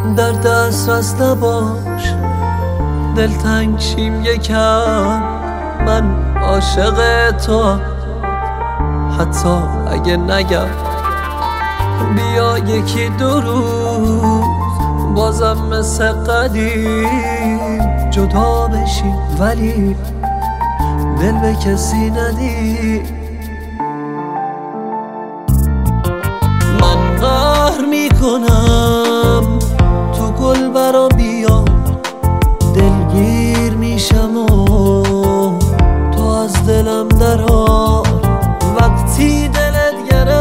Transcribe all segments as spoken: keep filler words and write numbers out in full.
در دسترس نباش، دلتنگ شیم یکم، من عاشق تو. حتی اگه نگم بیا یکی دو روز، بازم مثل قدیم جدا بشیم، ولی دل به کسی ندی. من قهر میکنم تو گل برا بیا، دلگیر میشم و تو از دلم درار. وقتی دلت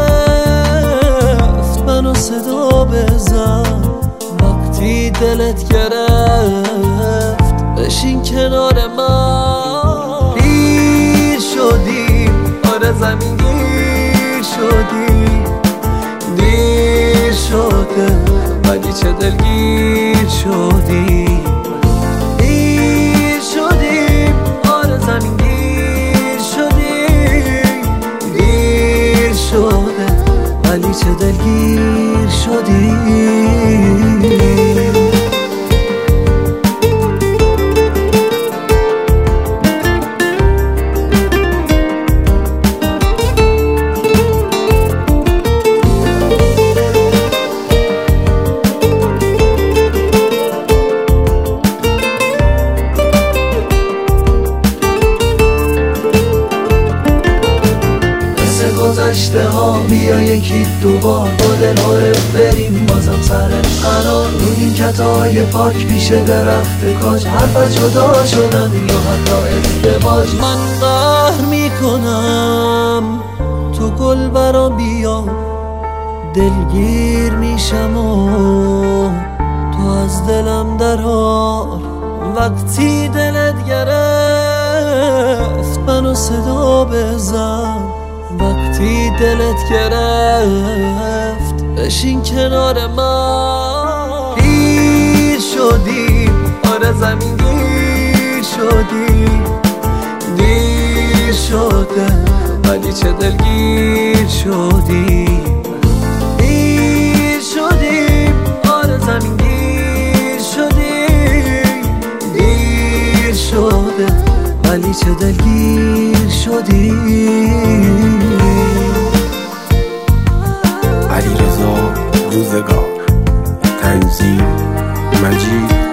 گرفت منو صدا بزن، وقتی دلت گرفت بشین کنار من. گیر شدی، آره زمین گیر شدی، دیر شده ولی چه دلگیر شدی. دیر شدیم، آره زمین گیر شدی، دیر شده ولی چه دلگیر شدی. گذشته ها بیا یکی دوبار با دل عارف بریم بازم سر قرار. رو این کتای پاک پیش درخت کاج، حرف از جدا شدن یا حتی ازدواج. من قهر میکنم تو گل برا بیا، دلگیر میشم و تو از دلم درار. وقتی دلت گرفت منو صدا بزن، وقتی دلت گرفت بشین کنار من. گیر شدی، آره زمین گیر شدی، دیر شده ولی چه دلگیر شدی. دیر شدیم، آره زمین گیر شدی، دیر شده ولی چه دلگیر شدی. علیرضا روزگار، تنظیم مجید